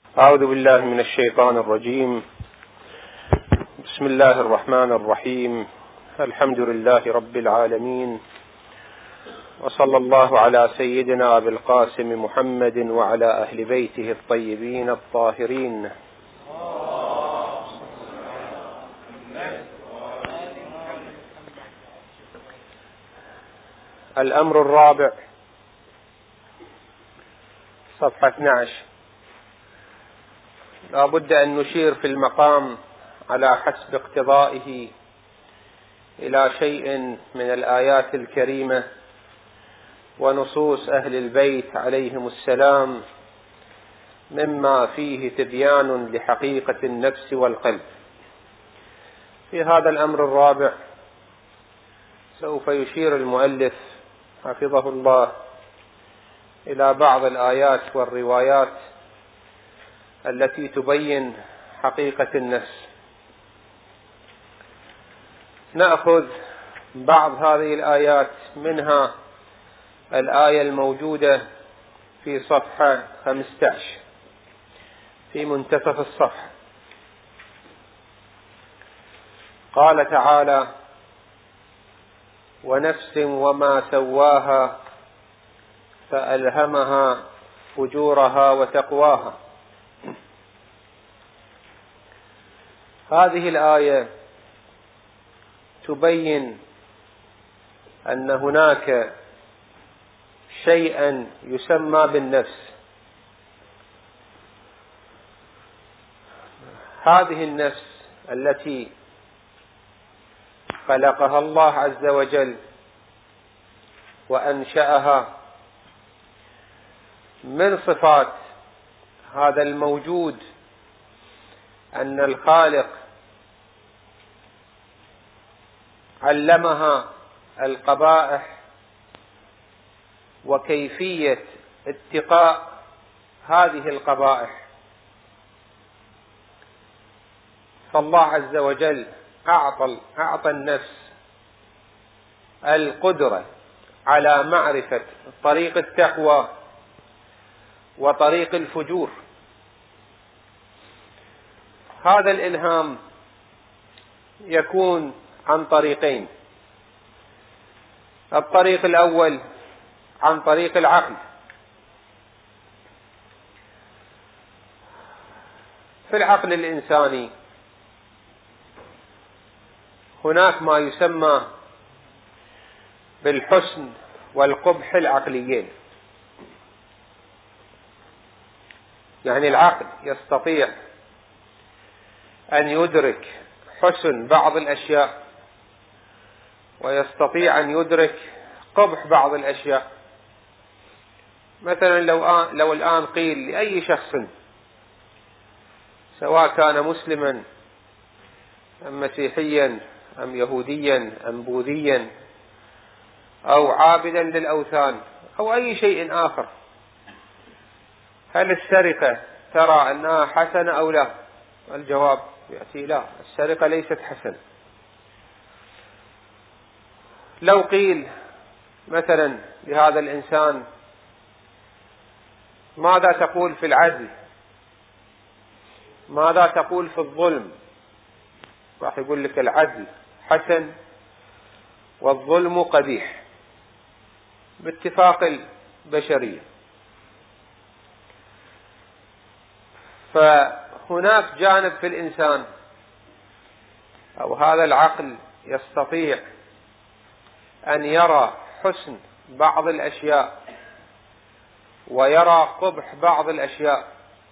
أعوذ بالله من الشيطان الرجيم. بسم الله الرحمن الرحيم. الحمد لله رب العالمين، وصلى الله على سيدنا أبي القاسم محمد وعلى أهل بيته الطيبين الطاهرين. الأمر الرابع، صفحة 12. لا بد أن نشير في المقام على حسب اقتضائه إلى شيء من الآيات الكريمة ونصوص أهل البيت عليهم السلام، مما فيه تبيان لحقيقة النفس والقلب. في هذا الأمر الرابع سوف يشير المؤلف حفظه الله إلى بعض الآيات والروايات التي تبين حقيقة النفس. نأخذ بعض هذه الآيات، منها الآية الموجودة في صفحة 15 في منتصف الصفحة. قال تعالى: ونفس وما سواها فألهمها فجورها وتقواها. هذه الآية تبين أن هناك شيئا يسمى بالنفس. هذه النفس التي خلقها الله عز وجل وأنشأها، من صفات هذا الموجود أن الخالق علمها القبائح وكيفية اتقاء هذه القبائح. فالله عز وجل أعطى النفس القدرة على معرفة طريق التقوى وطريق الفجور. هذا الإلهام يكون عن طريقين. الطريق الأول عن طريق العقل. في العقل الإنساني هناك ما يسمى بالحسن والقبح العقليين. يعني العقل يستطيع أن يدرك حسن بعض الأشياء، ويستطيع أن يدرك قبح بعض الأشياء. مثلا لو الآن قيل لأي شخص، سواء كان مسلما أم مسيحيا أم يهوديا أم بوذيا أو عابدا للأوثان أو أي شيء آخر، هل السرقة ترى أنها حسنة أو لا؟ الجواب يأتي لا، السرقة ليست حسنة. لو قيل مثلا لهذا الإنسان: ماذا تقول في العدل؟ ماذا تقول في الظلم؟ راح يقول لك العدل حسن والظلم قبيح باتفاق البشرية. فهناك جانب في الإنسان أو هذا العقل يستطيع أن يرى حسن بعض الأشياء ويرى قبح بعض الأشياء.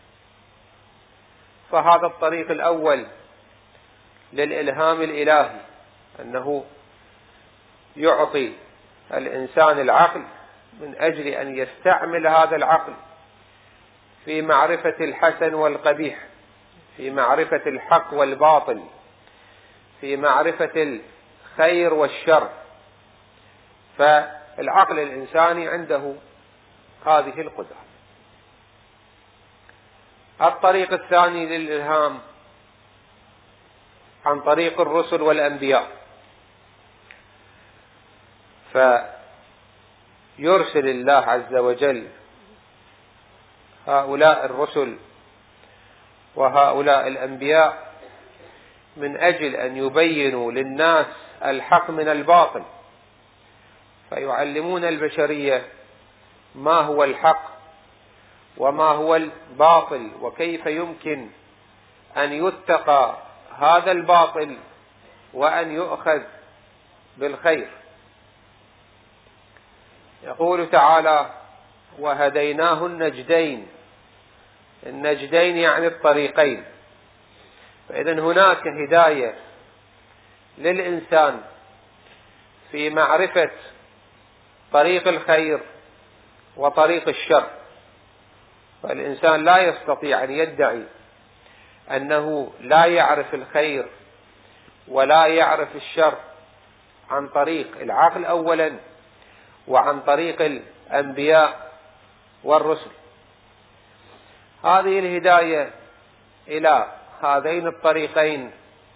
فهذا الطريق الأول للإلهام الإلهي، أنه يعطي الإنسان العقل من أجل أن يستعمل هذا العقل في معرفة الحسن والقبيح، في معرفة الحق والباطل، في معرفة الخير والشر. فالعقل الإنساني عنده هذه القدرة. الطريق الثاني للإلهام عن طريق الرسل والأنبياء. فيرسل الله عز وجل هؤلاء الرسل وهؤلاء الأنبياء من أجل أن يبينوا للناس الحق من الباطل، فيعلمون البشرية ما هو الحق وما هو الباطل، وكيف يمكن أن يتقى هذا الباطل وأن يؤخذ بالخير. يقول تعالى: وهديناه النجدين. النجدين يعني الطريقين. فإذن هناك هداية للإنسان في معرفة طريق الخير وطريق الشر، فالإنسان لا يستطيع أن يدعي أنه لا يعرف الخير ولا يعرف الشر عن طريق العقل أولا، وعن طريق الأنبياء والرسل. هذه الهداية إلى هذين الطريقين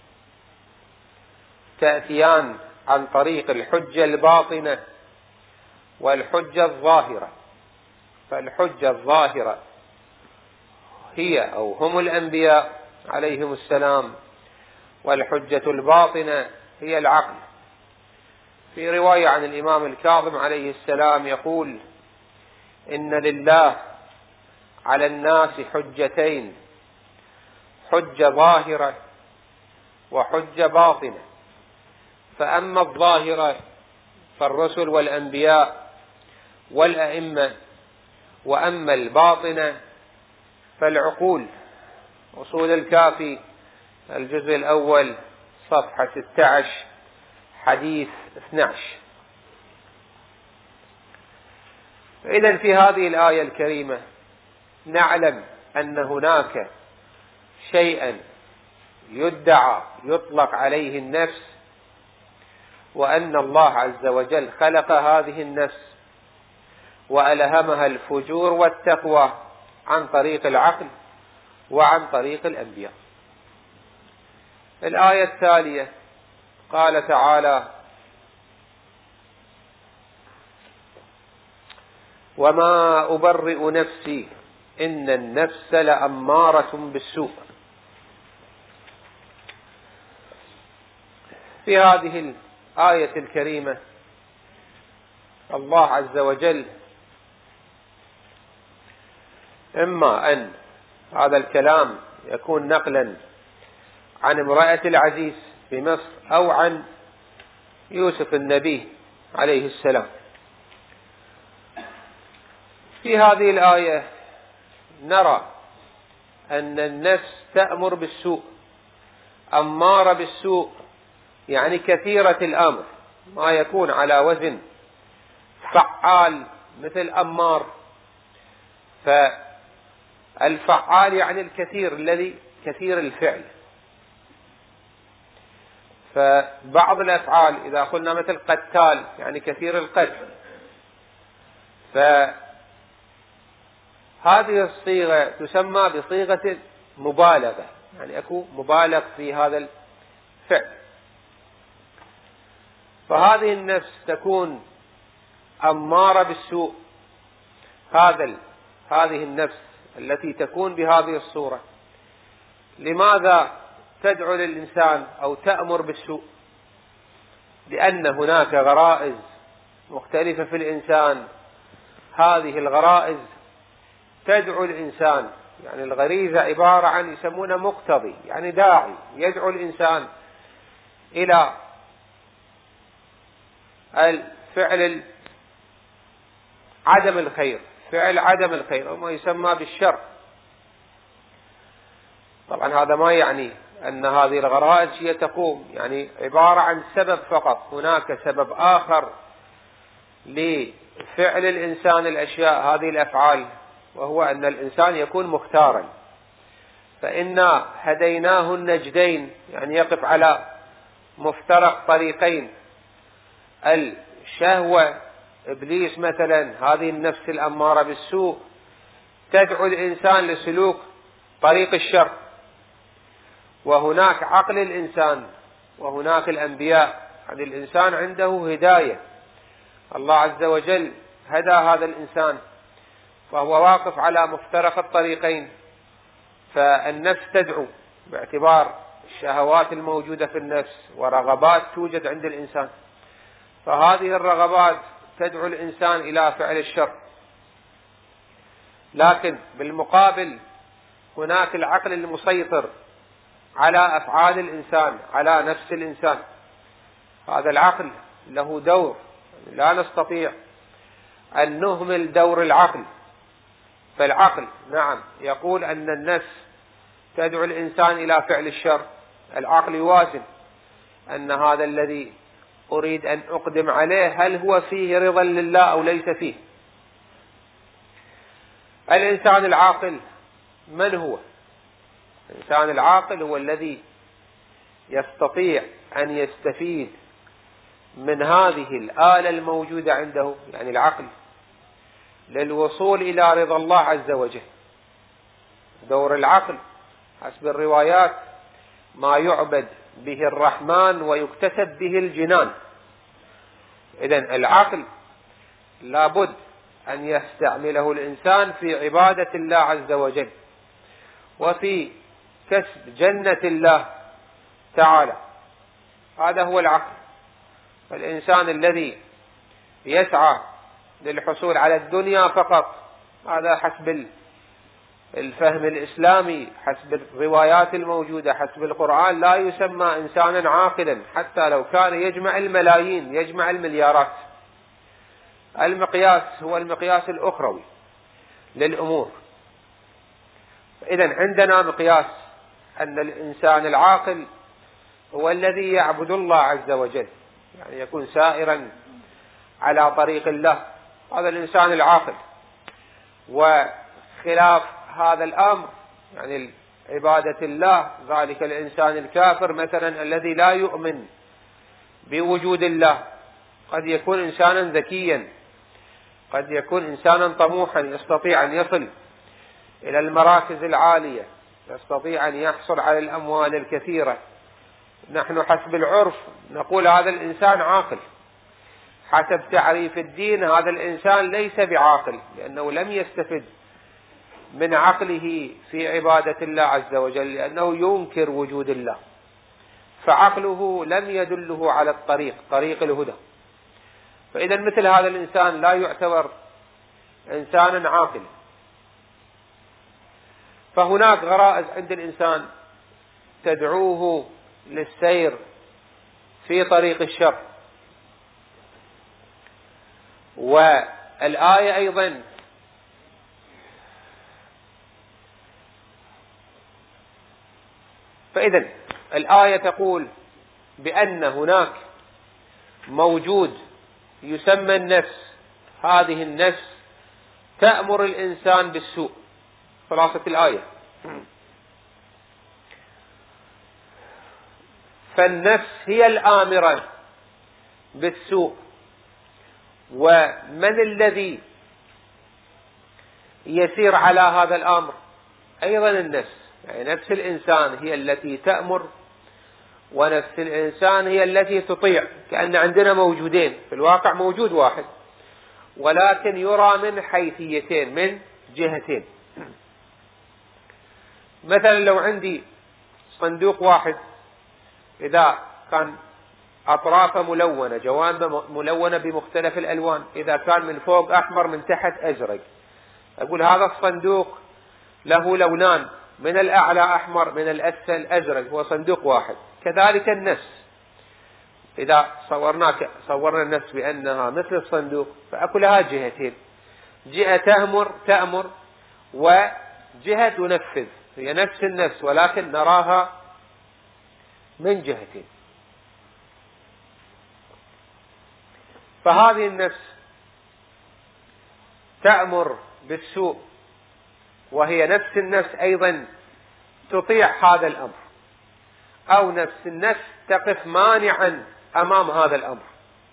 تأتيان عن طريق الحجة الباطنة والحجة الظاهرة. فالحجة الظاهرة هي أو هم الأنبياء عليهم السلام، والحجة الباطنة هي العقل. في رواية عن الإمام الكاظم عليه السلام يقول: إن لله على الناس حجتين، حجة ظاهرة وحجة باطنة. فأما الظاهرة فالرسل والأنبياء والأئمة، وأما الباطنة فالعقول. أصول الكافي الجزء الأول صفحة 16 حديث 12. إذن في هذه الآية الكريمة نعلم أن هناك شيئا يدعى يطلق عليه النفس، وأن الله عز وجل خلق هذه النفس وألهمها الفجور والتقوى عن طريق العقل وعن طريق الأنبياء. الآية التالية قال تعالى: وما أبرئ نفسي إن النفس لأمارة بالسوء. في هذه الآية الكريمة الله عز وجل إما أن هذا الكلام يكون نقلا عن امرأة العزيز في مصر أو عن يوسف النبي عليه السلام. في هذه الآية نرى أن النفس تأمر بالسوء، أمارة بالسوء، يعني كثيرة الأمر، ما يكون على وزن فعال مثل أمار. فالفعال يعني الكثير، الذي كثير الفعل. فبعض الأفعال إذا قلنا مثل قتال يعني كثير القتل، فهذه الصيغة تسمى بصيغة مبالغة، يعني أكون مبالغ في هذا الفعل. فهذه النفس تكون أمارة بالسوء. هذه النفس التي تكون بهذه الصورة لماذا تدعو للإنسان أو تأمر بالسوء؟ لأن هناك غرائز مختلفة في الإنسان، هذه الغرائز تدعو الإنسان، يعني الغريزة عبارة عن يسمونه مقتضي، يعني داعي يدعو الإنسان إلى الفعل عدم الخير، فعل عدم الخير أو ما يسمى بالشر. طبعا هذا ما يعني أن هذه الغرائز هي تقوم، يعني عبارة عن سبب فقط. هناك سبب آخر لفعل الإنسان الأشياء، هذه الأفعال، وهو أن الإنسان يكون مختارا. فإنا هديناه النجدين، يعني يقف على مفترق طريقين. الشهوة إبليس مثلا، هذه النفس الأمارة بالسوء، تدعو الإنسان لسلوك طريق الشر. وهناك عقل الإنسان وهناك الأنبياء، يعني الإنسان عنده هداية، الله عز وجل هدى هذا الإنسان، فهو واقف على مفترق الطريقين. فالنفس تدعو باعتبار الشهوات الموجودة في النفس ورغبات توجد عند الإنسان، فهذه الرغبات تدعو الإنسان إلى فعل الشر. لكن بالمقابل هناك العقل المسيطر على أفعال الإنسان، على نفس الإنسان. هذا العقل له دور، لا نستطيع أن نهمل دور العقل. فالعقل نعم يقول أن النفس تدعو الإنسان إلى فعل الشر، العقل يوازن أن هذا الذي أريد أن أقدم عليه هل هو فيه رضا لله أو ليس فيه. الإنسان العاقل من هو؟ الإنسان العاقل هو الذي يستطيع أن يستفيد من هذه الآلة الموجودة عنده، يعني العقل، للوصول إلى رضا الله عز وجل. دور العقل حسب الروايات ما يعبد به الرحمن ويكتسب به الجنان. إذن العقل لابد أن يستعمله الإنسان في عبادة الله عز وجل وفي كسب جنة الله تعالى. هذا هو العقل. فالإنسان الذي يسعى للحصول على الدنيا فقط، هذا حسب الفهم الإسلامي، حسب الروايات الموجودة، حسب القرآن، لا يسمى إنسانا عاقلا حتى لو كان يجمع الملايين، يجمع المليارات. المقياس هو المقياس الأخروي للأمور. إذن عندنا مقياس أن الإنسان العاقل هو الذي يعبد الله عز وجل، يعني يكون سائرا على طريق الله، هذا الإنسان العاقل. وخلاف هذا الأمر يعني عبادة الله ذلك الإنسان الكافر مثلا الذي لا يؤمن بوجود الله. قد يكون إنسانا ذكيا، قد يكون إنسانا طموحا، يستطيع أن يصل إلى المراكز العالية، يستطيع أن يحصل على الأموال الكثيرة. نحن حسب العرف نقول هذا الإنسان عاقل. حسب تعريف الدين هذا الإنسان ليس بعاقل، لأنه لم يستفد من عقله في عبادة الله عز وجل، لأنه ينكر وجود الله، فعقله لم يدله على طريق الهدى. فإذا مثل هذا الإنسان لا يعتبر إنسانا عاقلا. فهناك غرائز عند الإنسان تدعوه للسير في طريق الشر. والآية أيضا فإذا الآية تقول بأن هناك موجود يسمى النفس، هذه النفس تأمر الإنسان بالسوء. خلاصة الآية. فالنفس هي الآمرة بالسوء. ومن الذي يسير على هذا الأمر؟ أيضا النفس، يعني نفس الإنسان هي التي تأمر، ونفس الإنسان هي التي تطيع. كأن عندنا موجودين، في الواقع موجود واحد ولكن يرى من حيثيتين، من جهتين. مثلا لو عندي صندوق واحد، إذا كان أطرافه ملونة، جوانبه ملونة بمختلف الألوان، إذا كان من فوق أحمر من تحت أزرق، أقول هذا الصندوق له لونان، من الأعلى أحمر من الأسفل أزرق، هو صندوق واحد. كذلك النفس، إذا صورنا النفس بأنها مثل الصندوق، فأكو لها جهتين، جهة تأمر وجهة تنفذ، هي نفس النفس ولكن نراها من جهتين. فهذه النفس تأمر بالسوء، وهي نفس النفس أيضا تطيع هذا الأمر، أو نفس النفس تقف مانعا أمام هذا الأمر.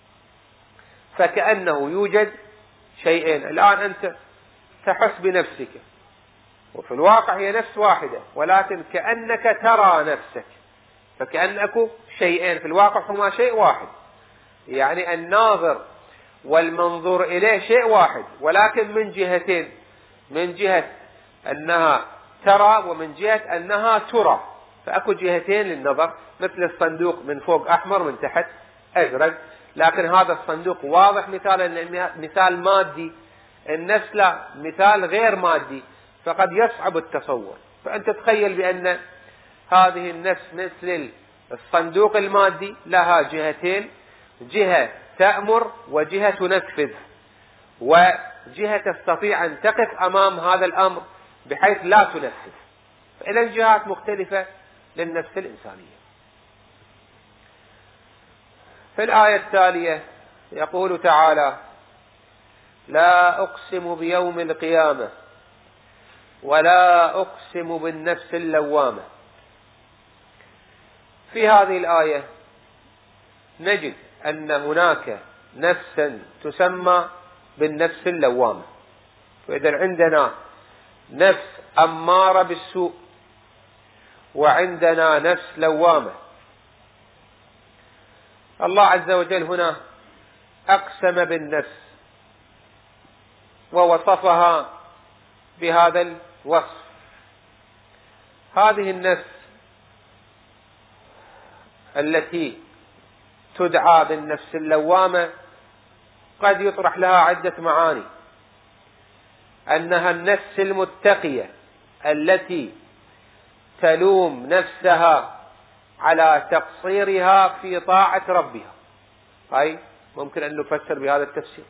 فكأنه يوجد شيئين. الآن أنت تحس بنفسك، وفي الواقع هي نفس واحدة، ولكن كأنك ترى نفسك، فكأنك شيئين، في الواقع هما شيء واحد. يعني الناظر والمنظور إليه شيء واحد، ولكن من جهتين، من جهة أنها ترى ومن جهة أنها ترى، فأكو جهتين للنظر، مثل الصندوق من فوق أحمر من تحت أزرق، لكن هذا الصندوق واضح مثال مادي، النفس لا، مثال غير مادي، فقد يصعب التصور. فأنت تخيل بأن هذه النفس مثل الصندوق المادي لها جهتين، جهة تأمر وجهة تنفذ، وجهة تستطيع أن تقف أمام هذا الأمر بحيث لا تنفذ. فإذا جهات مختلفة للنفس الإنسانية. في الآية التالية يقول تعالى: لا أقسم بيوم القيامة ولا أقسم بالنفس اللوامة. في هذه الآية نجد أن هناك نفسا تسمى بالنفس اللوامة. فإذا عندنا نفس أمارة بالسوء وعندنا نفس لوامة. الله عز وجل هنا أقسم بالنفس ووصفها بهذا الوصف. هذه النفس التي تدعى بالنفس اللوامة قد يطرح لها عدة معاني: أنها النفس المتقية التي تلوم نفسها على تقصيرها في طاعة ربها، أي ممكن أن نفسر بهذا التفسير.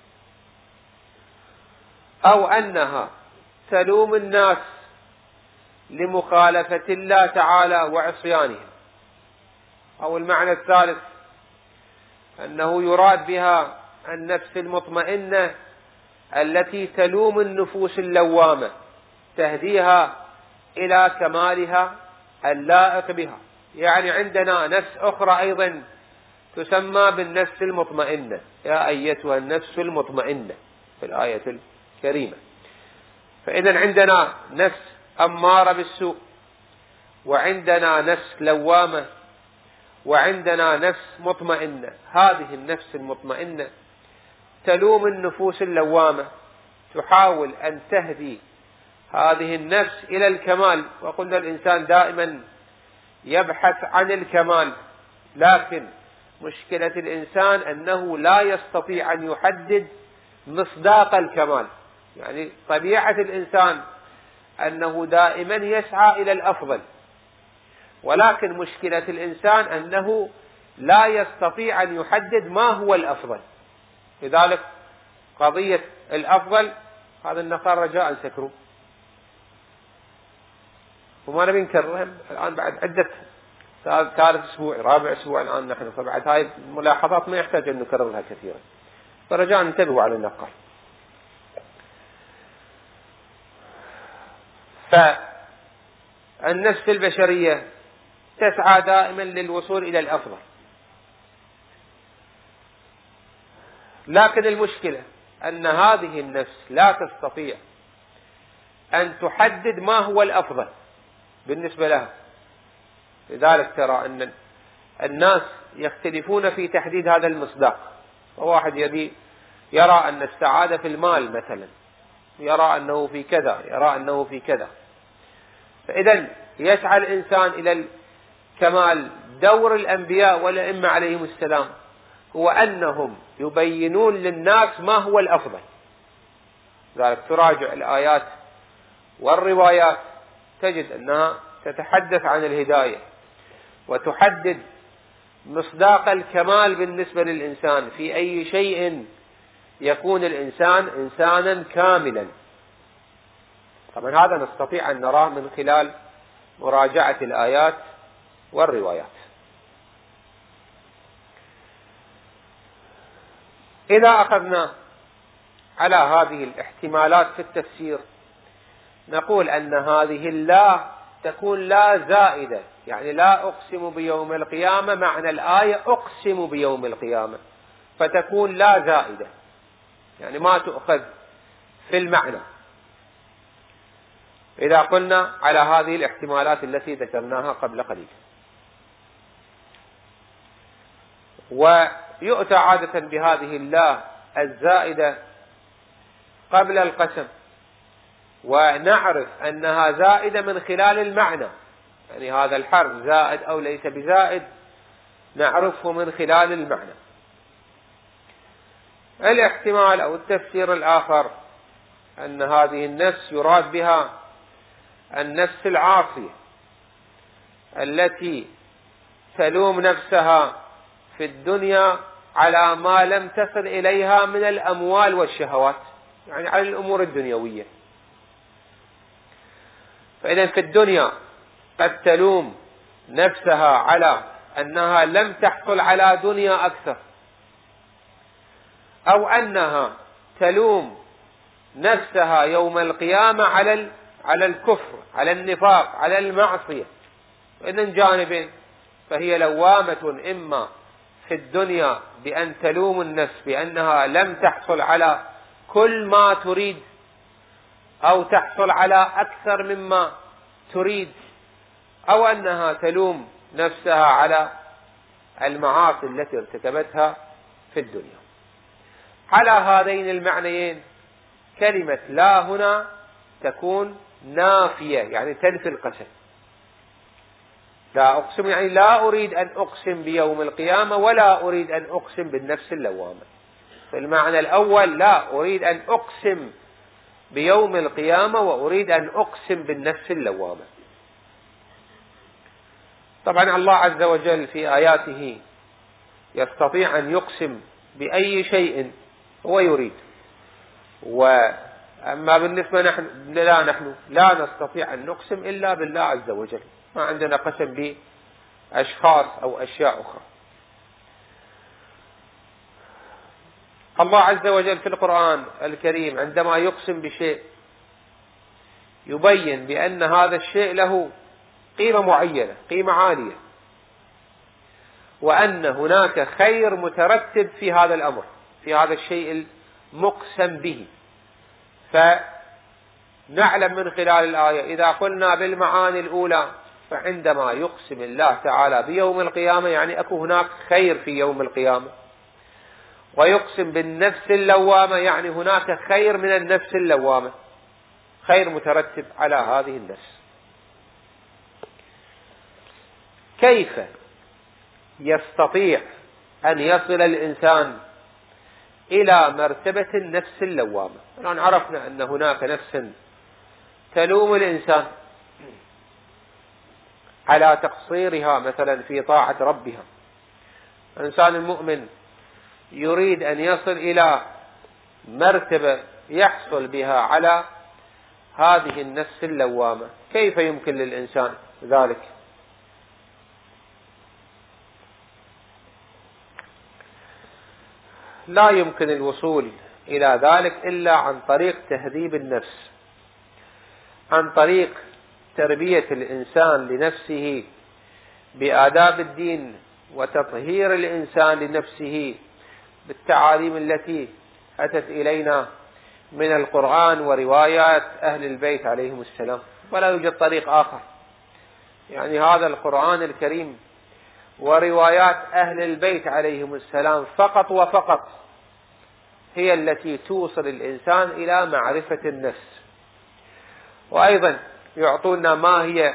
أو أنها تلوم الناس لمخالفة الله تعالى وعصيانهم. أو المعنى الثالث أنه يراد بها النفس المطمئنة التي تلوم النفوس اللوامة، تهديها إلى كمالها اللائق بها. يعني عندنا نفس أخرى أيضا تسمى بالنفس المطمئنة: يا أيتها النفس المطمئنة في الآية الكريمة. فإذا عندنا نفس أمارة بالسوء، وعندنا نفس لوامة، وعندنا نفس مطمئنة. هذه النفس المطمئنة تلوم النفوس اللوامة، تحاول أن تهدي هذه النفس إلى الكمال. وقلنا الإنسان دائما يبحث عن الكمال، لكن مشكلة الإنسان أنه لا يستطيع أن يحدد مصداق الكمال. يعني طبيعة الإنسان أنه دائما يسعى إلى الأفضل، ولكن مشكلة الإنسان أنه لا يستطيع أن يحدد ما هو الأفضل. لذلك قضية الأفضل هذا النصارى رجاء سكروا، وما نبي نكررها الآن بعد عدة ثالث أسبوع رابع أسبوع الآن نحن، فبعد هاي الملاحظات ما يحتاج أن نكررها كثيرا، فرجاء انتبهوا على النقال. فالنفس البشرية تسعى دائما للوصول إلى الأفضل، لكن المشكلة أن هذه النفس لا تستطيع أن تحدد ما هو الأفضل بالنسبة لها. لذلك ترى أن الناس يختلفون في تحديد هذا المصداق. وواحد يرى أن السعادة في المال مثلا، يرى أنه في كذا، يرى أنه في كذا. فإذا يسعى الإنسان إلى الكمال. دور الأنبياء والأئمة عليهم السلام هو أنهم يبينون للناس ما هو الأفضل. لذلك تراجع الآيات والروايات تجد أنها تتحدث عن الهداية وتحدد مصداق الكمال بالنسبة للإنسان، في أي شيء يكون الإنسان إنسانا كاملا. طبعا هذا نستطيع أن نراه من خلال مراجعة الآيات والروايات. إذا أخذنا على هذه الاحتمالات في التفسير نقول أن هذه اللا تكون لا زائدة، يعني لا أقسم بيوم القيامة، معنى الآية أقسم بيوم القيامة، فتكون لا زائدة، يعني ما تؤخذ في المعنى إذا قلنا على هذه الاحتمالات التي ذكرناها قبل قليل. ويؤتى عادة بهذه اللا الزائدة قبل القسم ونعرف أنها زائدة من خلال المعنى، يعني هذا الحرف زائد أو ليس بزائد نعرفه من خلال المعنى. الاحتمال أو التفسير الآخر أن هذه النفس يراد بها النفس العاصية التي تلوم نفسها في الدنيا على ما لم تصل إليها من الأموال والشهوات، يعني على الأمور الدنيوية. فإذا في الدنيا قد تلوم نفسها على أنها لم تحصل على دنيا أكثر، أو أنها تلوم نفسها يوم القيامة على الكفر، على النفاق، على المعصية. وإذن جانبين، فهي لوامة إما في الدنيا بأن تلوم النفس بأنها لم تحصل على كل ما تريد أو تحصل على أكثر مما تريد، أو أنها تلوم نفسها على المعاصي التي ارتكبتها في الدنيا. على هذين المعنيين كلمة لا هنا تكون نافية، يعني تنفي القسم. لا أقسم يعني لا أريد أن أقسم بيوم القيامة ولا أريد أن أقسم بالنفس اللوامة. في المعنى الأول لا أريد أن أقسم بيوم القيامة وأريد أن أقسم بالنفس اللوامة. طبعا الله عز وجل في آياته يستطيع أن يقسم بأي شيء هو يريد، وأما بالنسبة نحن لا نستطيع أن نقسم إلا بالله عز وجل، ما عندنا قسم بأشخاص أو أشياء أخرى. الله عز وجل في القرآن الكريم عندما يقسم بشيء يبين بأن هذا الشيء له قيمة معينة، قيمة عالية، وأن هناك خير مترتب في هذا الأمر، في هذا الشيء المقسم به. فنعلم من خلال الآية إذا قلنا بالمعاني الأولى فعندما يقسم الله تعالى بيوم القيامة يعني أكو هناك خير في يوم القيامة، ويقسم بالنفس اللوامة يعني هناك خير من النفس اللوامة، خير مترتب على هذه النفس. كيف يستطيع أن يصل الإنسان إلى مرتبة النفس اللوامة؟ الآن عرفنا أن هناك نفس تلوم الإنسان على تقصيرها مثلا في طاعة ربها. الإنسان المؤمن يريد أن يصل إلى مرتبة يحصل بها على هذه النفس اللوامة. كيف يمكن للإنسان ذلك؟ لا يمكن الوصول إلى ذلك إلا عن طريق تهذيب النفس، عن طريق تربية الإنسان لنفسه بآداب الدين، وتطهير الإنسان لنفسه بالتعاليم التي أتت إلينا من القرآن وروايات أهل البيت عليهم السلام. ولا يوجد طريق آخر، يعني هذا القرآن الكريم وروايات أهل البيت عليهم السلام فقط وفقط هي التي توصل الإنسان إلى معرفة النفس. وأيضا يعطونا ما هي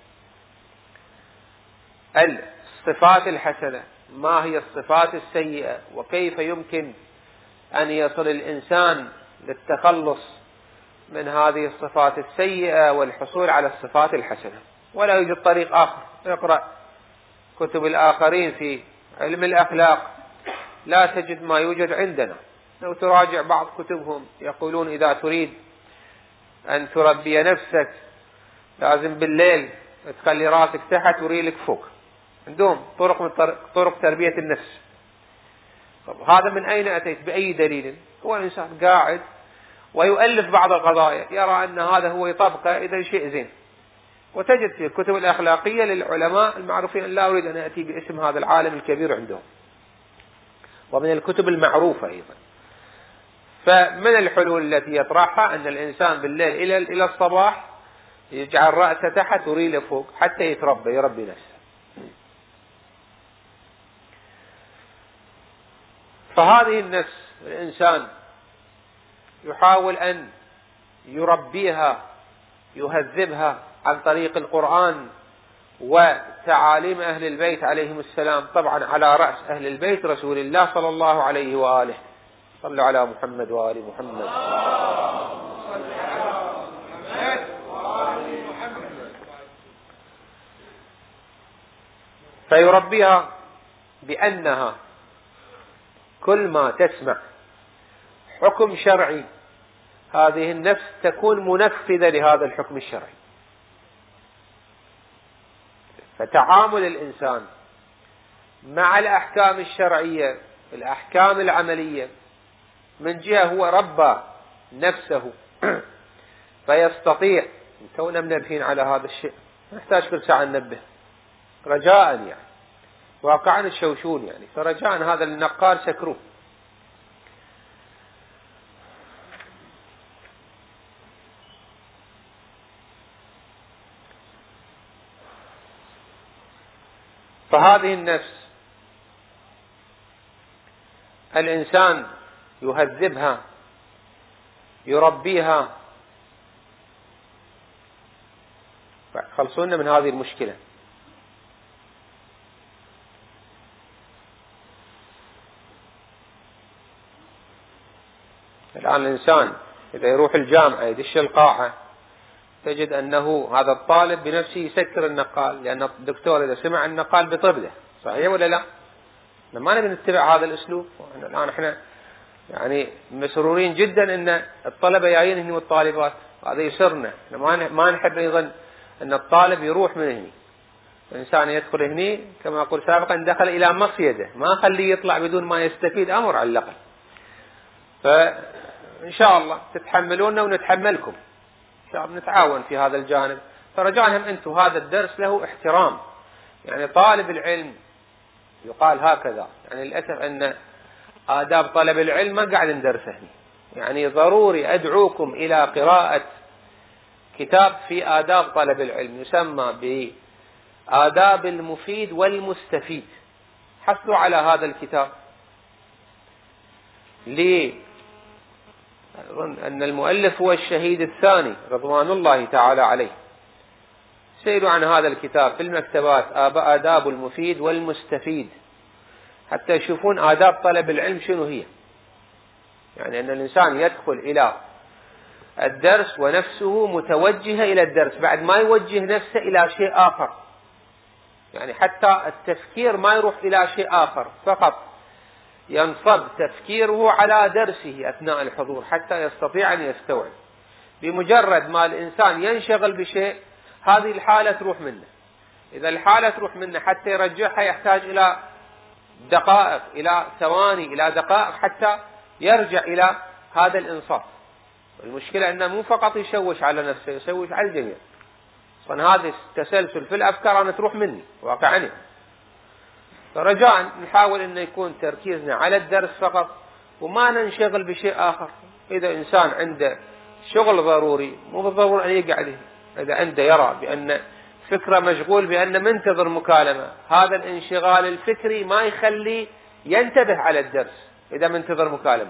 الصفات الحسنة، ما هي الصفات السيئة، وكيف يمكن أن يصل الإنسان للتخلص من هذه الصفات السيئة والحصول على الصفات الحسنة. ولا يوجد طريق آخر. اقرأ كتب الآخرين في علم الأخلاق لا تجد ما يوجد عندنا. لو تراجع بعض كتبهم يقولون إذا تريد أن تربي نفسك لازم بالليل تخلي راسك تحت وريلك فوق. عندهم طرق من طرق تربية النفس. طب هذا من أين أتيت؟ بأي دليل؟ هو الإنسان قاعد ويؤلف بعض القضايا يرى أن هذا هو يطبقه إذا شيء زين. وتجد في الكتب الأخلاقية للعلماء المعروفين، لا أريد أن أتي باسم هذا العالم الكبير عندهم، ومن الكتب المعروفة أيضا. فمن الحلول التي يطرحها أن الإنسان بالليل إلى الصباح يجعل رأسه تحت وريله فوق حتى يربي نفسه. فهذه النفس الإنسان يحاول أن يربيها يهذبها عن طريق القرآن وتعاليم أهل البيت عليهم السلام، طبعا على رأس أهل البيت رسول الله صلى الله عليه وآله. صلوا على محمد وآل محمد. فيربيها بأنها كل ما تسمع حكم شرعي هذه النفس تكون منفذة لهذا الحكم الشرعي. فتعامل الإنسان مع الأحكام الشرعية الأحكام العملية من جهة هو ربى نفسه فيستطيع، تونا منبهين على هذا الشيء نحتاج كل ساعة ننبه رجاء يعني واقعا الشوشون يعني، فرجاء هذا النقال سكروه. فهذه النفس الإنسان يهذبها يربيها. خلصونا من هذه المشكلة. الآن الإنسان إذا يروح الجامعة يدش القاعة تجد أنه هذا الطالب بنفسه يسكر النقال، لأن الدكتور إذا سمع النقال بطرده، صحيح ولا لا؟ لما نبي نتبع هذا الأسلوب. الآن احنا يعني مسرورين جدا أن الطلبة جايين هنا والطالبات، هذا يسرنا. ما نحب أيضا أن الطالب يروح من هنا. الإنسان يدخل هنا كما قلت سابقا دخل إلى مصيده، ما خليه يطلع بدون ما يستفيد أمر على الأقل. فإن شاء الله تتحملونا ونتحملكم، إن شاء الله نتعاون في هذا الجانب. فرجاهم أنتم هذا الدرس له احترام، يعني طالب العلم يقال هكذا. يعني للأسف أن آداب طلب العلم ما قاعد ندرسه هنا. يعني ضروري أدعوكم إلى قراءة كتاب في آداب طلب العلم يسمى بآداب المفيد والمستفيد. حصلوا على هذا الكتاب. ليه؟ أظن أن المؤلف هو الشهيد الثاني رضوان الله تعالى عليه. سيروا عن هذا الكتاب في المكتبات، آداب المفيد والمستفيد، حتى يشوفون آداب طلب العلم شنو هي. يعني أن الإنسان يدخل إلى الدرس ونفسه متوجهة إلى الدرس، بعد ما يوجه نفسه إلى شيء آخر. يعني حتى التفكير ما يروح إلى شيء آخر، فقط ينصب تفكيره على درسه أثناء الحضور حتى يستطيع أن يستوعب. بمجرد ما الإنسان ينشغل بشيء هذه الحالة تروح منه. إذا الحالة تروح منه حتى يرجعها يحتاج إلى دقائق، إلى ثواني، إلى دقائق حتى يرجع إلى هذا الإنصاف. المشكلة أنه مو فقط يشوش على نفسه، يشوش على الجميع. هذا التسلسل في الأفكار أنا تروح مني واقعا. فرجاء نحاول أن يكون تركيزنا على الدرس فقط وما ننشغل بشيء آخر. إذا إنسان عنده شغل ضروري مو بالضرورة أن يقعد. إذا عنده يرى بأن فكرة مشغول بأن منتظر مكالمة، هذا الانشغال الفكري ما يخلي ينتبه على الدرس إذا منتظر مكالمة.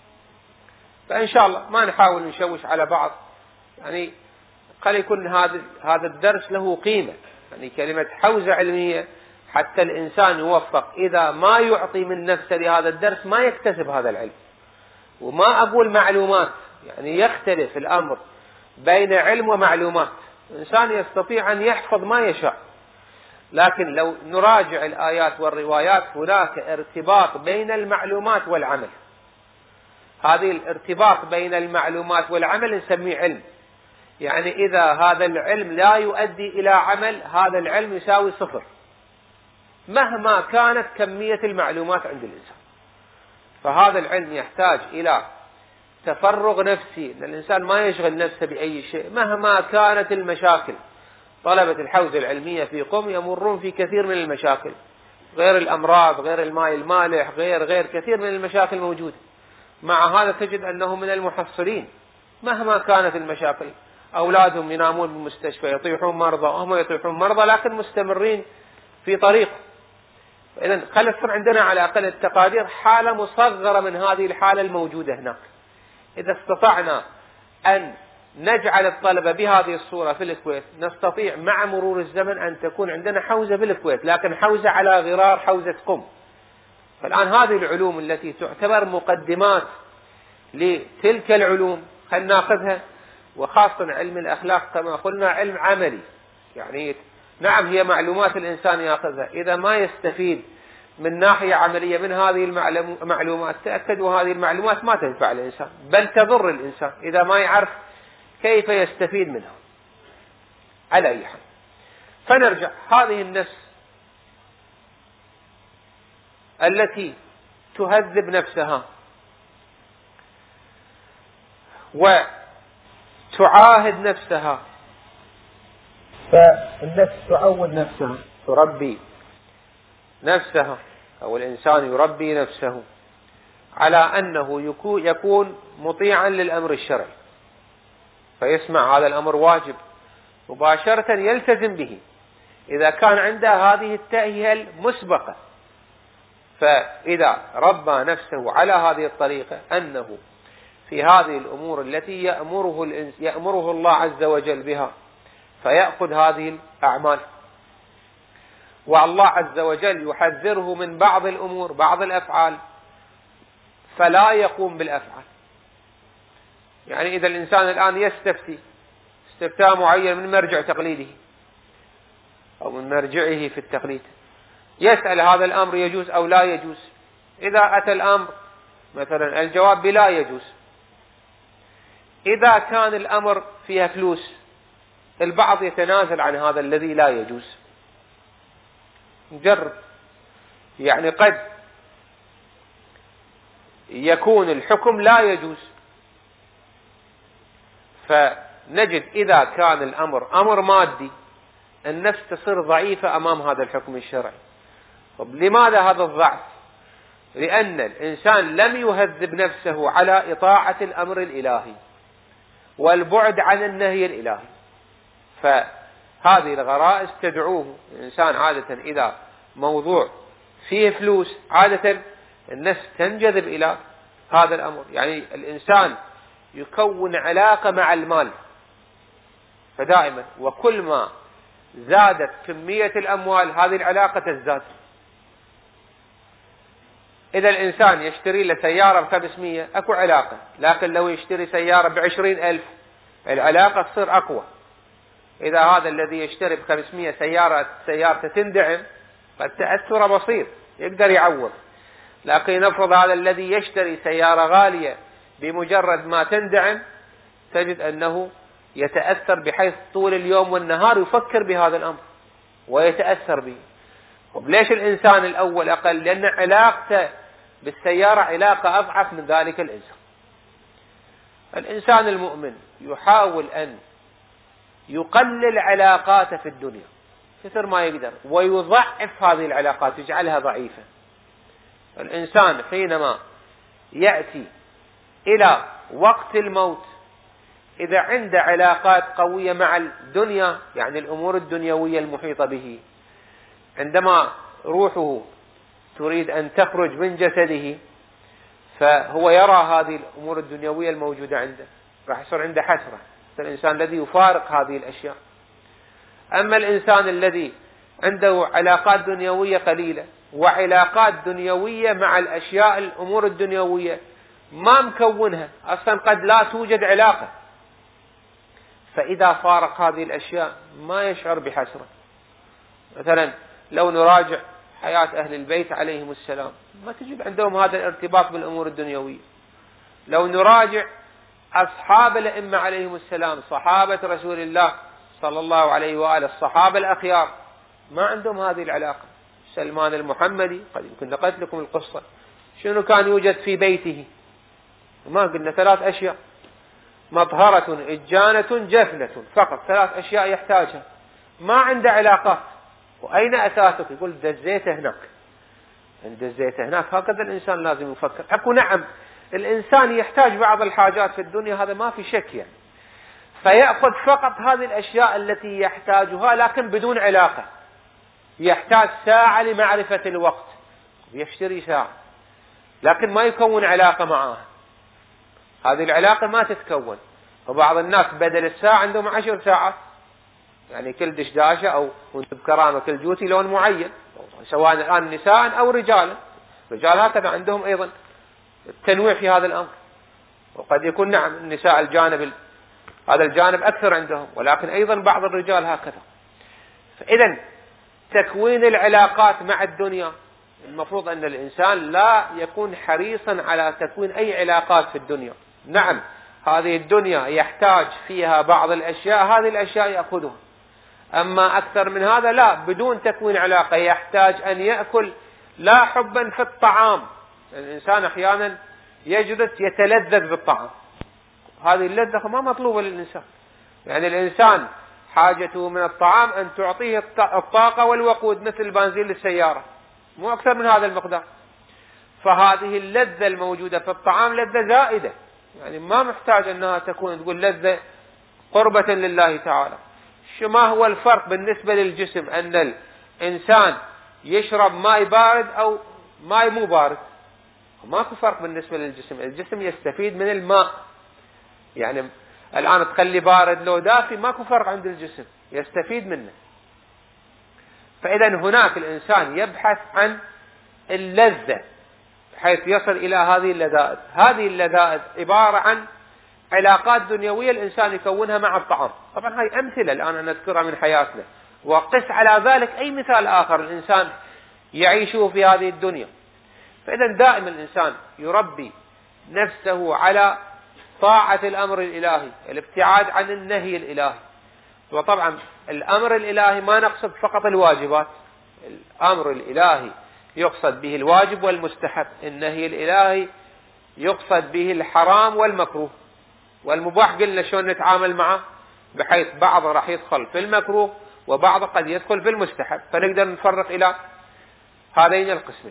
فإن شاء الله ما نحاول نشوش على بعض، يعني قال يكون هذا الدرس له قيمة. يعني كلمة حوزة علمية حتى الإنسان يوفق. إذا ما يعطي من نفسه لهذا الدرس ما يكتسب هذا العلم. وما أقول معلومات، يعني يختلف الأمر بين علم ومعلومات. الإنسان يستطيع أن يحفظ ما يشاء، لكن لو نراجع الآيات والروايات هناك ارتباط بين المعلومات والعمل. هذه الارتباط بين المعلومات والعمل نسميه علم. يعني إذا هذا العلم لا يؤدي إلى عمل هذا العلم يساوي صفر مهما كانت كمية المعلومات عند الإنسان. فهذا العلم يحتاج إلى تفرغ نفسي، أن الإنسان ما يشغل نفسه بأي شيء مهما كانت المشاكل. طلبة الحوزة العلمية في قم يمرون في كثير من المشاكل، غير الأمراض، غير الماء المالح، غير كثير من المشاكل موجودة. مع هذا تجد أنه من المحصلين مهما كانت المشاكل. أولادهم ينامون بالمستشفى، يطيحون مرضى، هم يطيحون مرضى، لكن مستمرين في طريق. إذن خلت يصير عندنا على أقل التقادير حالة مصغرة من هذه الحالة الموجودة هناك. إذا استطعنا أن نجعل الطلبة بهذه الصورة في الكويت، نستطيع مع مرور الزمن أن تكون عندنا حوزة في الكويت، لكن حوزة على غرار حوزة قم. فالآن هذه العلوم التي تعتبر مقدمات لتلك العلوم خلينا ناخذها، وخاصة علم الأخلاق كما قلنا علم عملي، يعني نعم هي معلومات الإنسان يأخذها، إذا ما يستفيد من ناحية عملية من هذه المعلومات تأكدوا هذه المعلومات ما تنفع الإنسان، بل تضر الإنسان إذا ما يعرف كيف يستفيد منها. على أي حال، فنرجع هذه النفس التي تهذب نفسها وتعاهد نفسها، فالنفس تعود نفسها، تربي نفسها، أو الإنسان يربي نفسه على أنه يكون مطيعا للأمر الشرعي، فيسمع هذا الأمر واجب مباشرة يلتزم به إذا كان عنده هذه التأهيل المسبقة. فإذا ربى نفسه على هذه الطريقة أنه في هذه الأمور التي يأمره الله عز وجل بها فيأخذ هذه الأعمال، والله عز وجل يحذره من بعض الأمور بعض الأفعال فلا يقوم بالأفعال. يعني إذا الإنسان الآن يستفتي استفتاء معين من مرجع تقليده أو من مرجعه في التقليد، يسأل هذا الأمر يجوز أو لا يجوز، إذا أتى الأمر مثلا الجواب بلا يجوز، إذا كان الأمر فيها فلوس البعض يتنازل عن هذا الذي لا يجوز. نجرب، يعني قد يكون الحكم لا يجوز، فنجد إذا كان الأمر أمر مادي النفس تصير ضعيفة أمام هذا الحكم الشرعي. طب لماذا هذا الضعف؟ لأن الإنسان لم يهذب نفسه على إطاعة الأمر الإلهي والبعد عن النهي الإلهي، فهذه الغرائز تدعوه الإنسان عادة إذا موضوع فيه فلوس عادة النفس تنجذب إلى هذا الأمر. يعني الإنسان يكون علاقة مع المال، فدائما وكل ما زادت كمية الأموال هذه العلاقة تزداد. إذا الإنسان يشتري له سيارة ب500 أكو علاقة، لكن لو يشتري سيارة ب20,000 العلاقة تصير أقوى. إذا هذا الذي يشتري ب500 سيارته تندعم قد تأثر بسيط يقدر يعوض، لكن نفرض هذا الذي يشتري سيارة غالية بمجرد ما تندعم تجد أنه يتأثر بحيث طول اليوم والنهار يفكر بهذا الأمر ويتأثر به. ليش الإنسان الأول أقل؟ لأن علاقته بالسيارة علاقة أضعف من ذلك الإنسان. الإنسان المؤمن يحاول أن يقلل علاقاته في الدنيا كثر ما يقدر ويضعف هذه العلاقات يجعلها ضعيفة. الإنسان حينما يأتي إلى وقت الموت إذا عنده علاقات قوية مع الدنيا، يعني الأمور الدنيوية المحيطة به، عندما روحه تريد أن تخرج من جسده فهو يرى هذه الأمور الدنيوية الموجودة عنده، راح يصير عنده حسرة. الإنسان الذي يفارق هذه الأشياء. أما الإنسان الذي عنده علاقات دنيوية قليلة وعلاقات دنيوية مع الأشياء الأمور الدنيوية ما مكونها أصلا، قد لا توجد علاقة، فإذا فارق هذه الأشياء ما يشعر بحسرة. مثلا لو نراجع حياة أهل البيت عليهم السلام ما تجد عندهم هذا الارتباط بالأمور الدنيوية. لو نراجع أصحاب الأئمة عليهم السلام صحابة رسول الله صلى الله عليه وآله الصحابة الأخيار ما عندهم هذه العلاقة. سلمان المحمدي قد يمكن نقلت لكم القصة شنو كان يوجد في بيته، ما قلنا 3 أشياء: مطهرة إجانة جفنة، فقط 3 أشياء يحتاجها، ما عنده علاقات. وأين أساسك؟ يقول دزيته هناك، عند دزيته هناك. هكذا الإنسان لازم يفكر. أكو نعم الإنسان يحتاج بعض الحاجات في الدنيا، هذا ما في شك يعني، فيأخذ فقط هذه الأشياء التي يحتاجها لكن بدون علاقة. يحتاج ساعة لمعرفة الوقت يشتري ساعة، لكن ما يكون علاقة معها، هذه العلاقة ما تتكون. وبعض الناس بدل الساعة عندهم 10 ساعات، يعني كل دشداشة أو وانت بكرامة كل جوتي لون معين، سواء الآن نساء أو رجالا. رجال هكذا عندهم أيضا التنويع في هذا الأمر، وقد يكون نعم النساء هذا الجانب أكثر عندهم، ولكن أيضا بعض الرجال هكذا. فإذا تكوين العلاقات مع الدنيا، المفروض أن الإنسان لا يكون حريصا على تكوين أي علاقات في الدنيا. نعم هذه الدنيا يحتاج فيها بعض الأشياء، هذه الأشياء يأخذها، أما أكثر من هذا لا، بدون تكوين علاقة. يحتاج أن يأكل لا حبا في الطعام، الإنسان أحيانا يجلس يتلذذ بالطعام، هذه اللذة ما مطلوبة للإنسان. يعني الإنسان حاجته من الطعام أن تعطيه الطاقة والوقود مثل البنزين للسيارة، مو أكثر من هذا المقدار. فهذه اللذة الموجودة في الطعام لذة زائدة، يعني ما محتاج أنها تكون تقول لذة قربة لله تعالى. ما هو الفرق بالنسبة للجسم؟ أن الإنسان يشرب ماء بارد أو ماء مو بارد، ماكو فرق بالنسبة للجسم. الجسم يستفيد من الماء، يعني الآن تخلي بارد لو دافي ماكو فرق عند الجسم، يستفيد منه. فإذا هناك الإنسان يبحث عن اللذة حيث يصل إلى هذه اللذائذ. هذه اللذائذ عبارة عن علاقات دنيوية الإنسان يكونها مع الطعام. طبعا هاي أمثلة الآن نذكرها من حياتنا، وقس على ذلك أي مثال آخر الإنسان يعيشه في هذه الدنيا. فإذا دائما الإنسان يربي نفسه على طاعة الأمر الإلهي، الابتعاد عن النهي الإلهي. وطبعا الأمر الإلهي ما نقصد فقط الواجبات، الأمر الإلهي يقصد به الواجب والمستحب، النهي الإلهي يقصد به الحرام والمكروه. والمباح قلنا شلون نتعامل معه، بحيث بعض راح يدخل في المكروه وبعض قد يدخل في المستحب، فنقدر نفرق إلى هذين القسمين.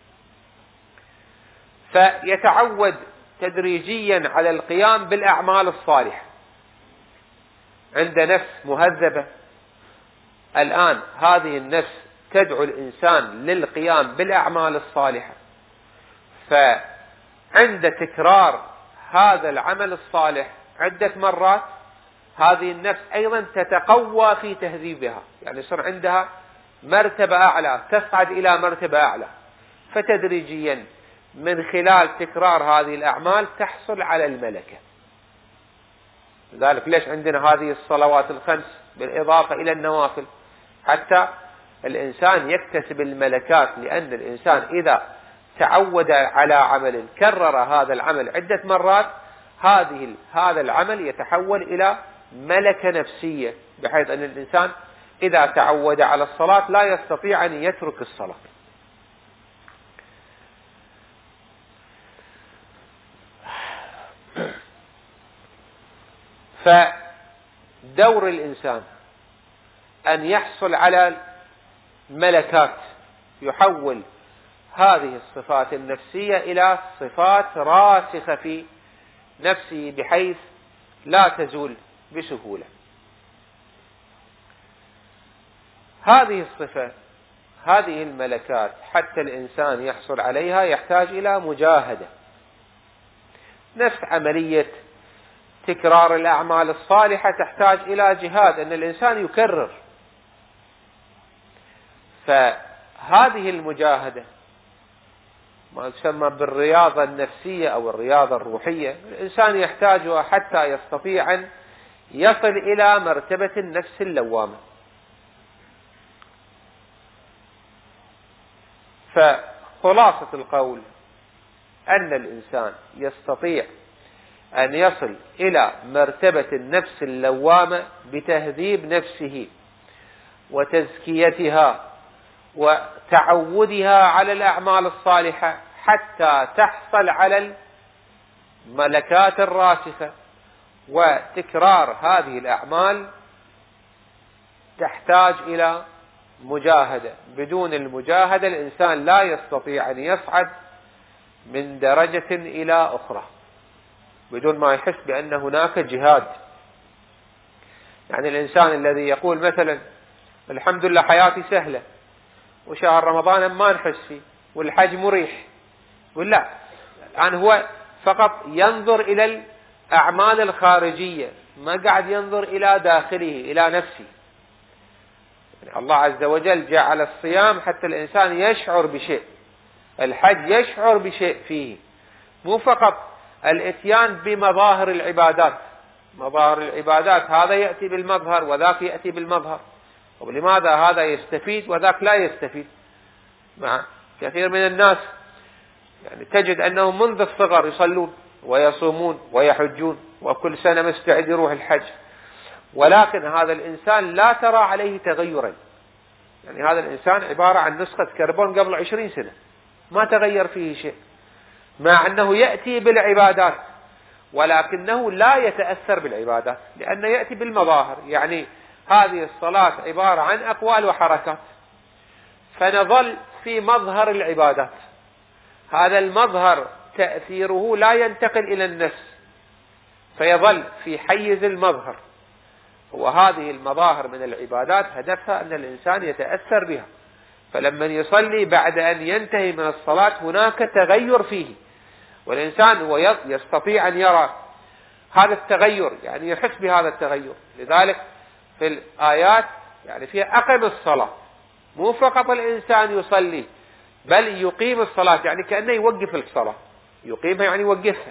فيتعود تدريجيا على القيام بالأعمال الصالحة. عند نفس مهذبة الآن، هذه النفس تدعو الإنسان للقيام بالأعمال الصالحة، فعند تكرار هذا العمل الصالح عدة مرات هذه النفس أيضا تتقوى في تهذيبها، يعني يصير عندها مرتبة أعلى، تصعد إلى مرتبة أعلى. فتدريجيا من خلال تكرار هذه الأعمال تحصل على الملكة. لذلك ليش عندنا هذه الصلوات الخمس بالإضافة إلى النوافل؟ حتى الإنسان يكتسب الملكات، لأن الإنسان إذا تعود على عمل كرر هذا العمل عدة مرات هذا العمل يتحول إلى ملكة نفسية، بحيث أن الإنسان إذا تعود على الصلاة لا يستطيع أن يترك الصلاة. فدور الإنسان أن يحصل على ملكات، يحول هذه الصفات النفسية إلى صفات راسخة في نفسه بحيث لا تزول بسهولة. هذه الصفة، هذه الملكات، حتى الإنسان يحصل عليها يحتاج إلى مجاهدة. نفس عملية تكرار الأعمال الصالحة تحتاج إلى جهاد، أن الإنسان يكرر. فهذه المجاهدة ما تسمى بالرياضة النفسية أو الرياضة الروحية، الإنسان يحتاجها حتى يستطيع أن يصل إلى مرتبة النفس اللوامة. فخلاصة القول أن الإنسان يستطيع أن يصل إلى مرتبة النفس اللوامة بتهذيب نفسه وتزكيتها وتعودها على الأعمال الصالحة حتى تحصل على الملكات الراسخة. وتكرار هذه الأعمال تحتاج إلى مجاهدة، بدون المجاهدة الإنسان لا يستطيع أن يصعد من درجة إلى أخرى بدون ما يحس بأن هناك جهاد. يعني الإنسان الذي يقول مثلا الحمد لله حياتي سهلة وشهر رمضان ما نحس فيه والحج مريح، ولا الآن هو فقط ينظر إلى الأعمال الخارجية، ما قاعد ينظر إلى داخله إلى نفسه. يعني الله عز وجل جعل الصيام حتى الإنسان يشعر بشيء، الحج يشعر بشيء فيه، مو فقط الاتيان بمظاهر العبادات. مظاهر العبادات هذا يأتي بالمظهر وذاك يأتي بالمظهر، ولماذا هذا يستفيد وذاك لا يستفيد؟ مع كثير من الناس يعني تجد أنهم منذ الصغر يصلون ويصومون ويحجون وكل سنة مستعد يروح الحج، ولكن هذا الإنسان لا ترى عليه تغيرا. يعني هذا الإنسان عبارة عن نسخة كربون قبل 20 سنة، ما تغير فيه شيء، مع أنه يأتي بالعبادات ولكنه لا يتأثر بالعبادات، لأنه يأتي بالمظاهر. يعني هذه الصلاة عبارة عن أقوال وحركات، فنظل في مظهر العبادات. هذا المظهر تأثيره لا ينتقل إلى النفس، فيظل في حيز المظهر. وهذه المظاهر من العبادات هدفها أن الإنسان يتأثر بها، فلما يصلي بعد أن ينتهي من الصلاة هناك تغير فيه، والإنسان هو يستطيع أن يرى هذا التغير، يعني يحس بهذا التغير. لذلك في الآيات يعني فيها أقم الصلاة، مو فقط الإنسان يصلي بل يقيم الصلاة، يعني كأنه يوقف الصلاة، يقيمها يعني يوقفها.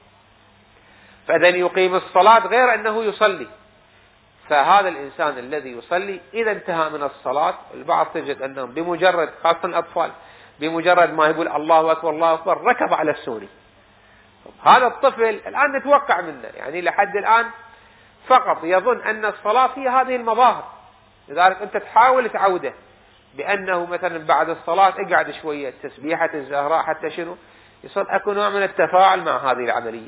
فإذا يقيم الصلاة غير أنه يصلي. فهذا الإنسان الذي يصلي إذا انتهى من الصلاة، البعض تجد أنهم بمجرد، خاصة الأطفال، بمجرد ما يقول الله أكبر الله أكبر ركض على السوري. هذا الطفل الآن نتوقع منه، يعني لحد الآن فقط يظن أن الصلاة فيها هذه المظاهر. لذلك أنت تحاول تعوده بأنه مثلا بعد الصلاة اقعد شوية تسبيحة الزهراء حتى شنو يصل أكو نوع من التفاعل مع هذه العملية.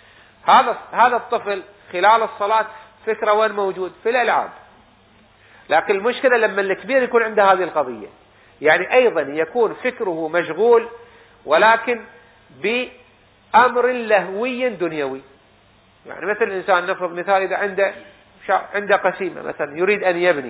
هذا الطفل خلال الصلاة فكرة وين موجود؟ في الألعاب. لكن المشكلة لما الكبير يكون عنده هذه القضية، يعني أيضا يكون فكره مشغول ولكن بأمر لهوي دنيوي. يعني مثل الإنسان نفرض مثال إذا عنده قسيمة مثلا يريد أن يبني،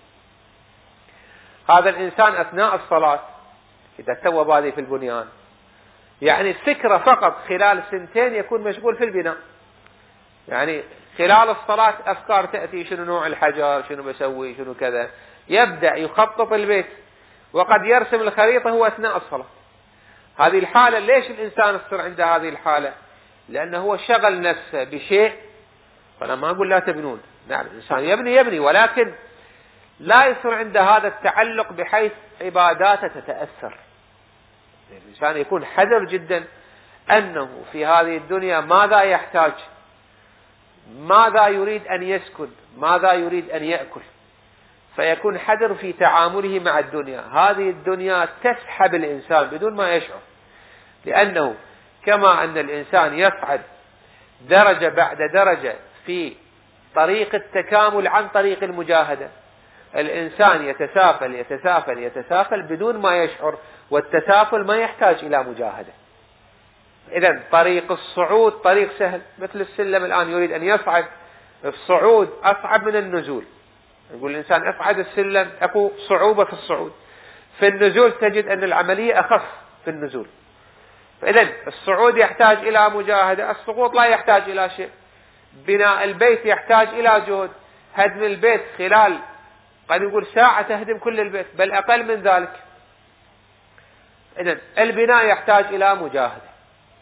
هذا الإنسان أثناء الصلاة إذا تو بادئ في البنيان، يعني الفكرة فقط خلال سنتين يكون مشغول في البناء. يعني خلال الصلاة أفكار تأتي، شنو نوع الحجر، شنو بسوي، شنو كذا، يبدأ يخطط البيت وقد يرسم الخريطة هو أثناء الصلاة. هذه الحالة ليش الإنسان يصير عنده هذه الحالة؟ لأنه هو شغل نفسه بشيء. فأنا ما أقول لا تبنون، نعم الإنسان يبني ولكن لا يصير عنده هذا التعلق بحيث عباداته تتأثر. الإنسان يكون حذر جدا أنه في هذه الدنيا ماذا يحتاج، ماذا يريد أن يسكن، ماذا يريد أن يأكل، فيكون حذر في تعامله مع الدنيا. هذه الدنيا تسحب الإنسان بدون ما يشعر، لأنه كما أن الإنسان يصعد درجة بعد درجة في طريق التكامل عن طريق المجاهدة، الإنسان يتسافل بدون ما يشعر، والتسافل ما يحتاج إلى مجاهدة. إذن طريق الصعود طريق سهل، مثل السلم الآن يريد أن يصعد، الصعود أصعب من النزول. يقول الإنسان اصعد السلم، أكو صعوبة في الصعود، في النزول تجد أن العملية أخف في النزول. فإذن الصعود يحتاج إلى مجاهدة، السقوط لا يحتاج إلى شيء. بناء البيت يحتاج إلى جهد، هدم البيت خلال قد يقول ساعة تهدم كل البيت بل أقل من ذلك. إذن البناء يحتاج إلى مجاهدة.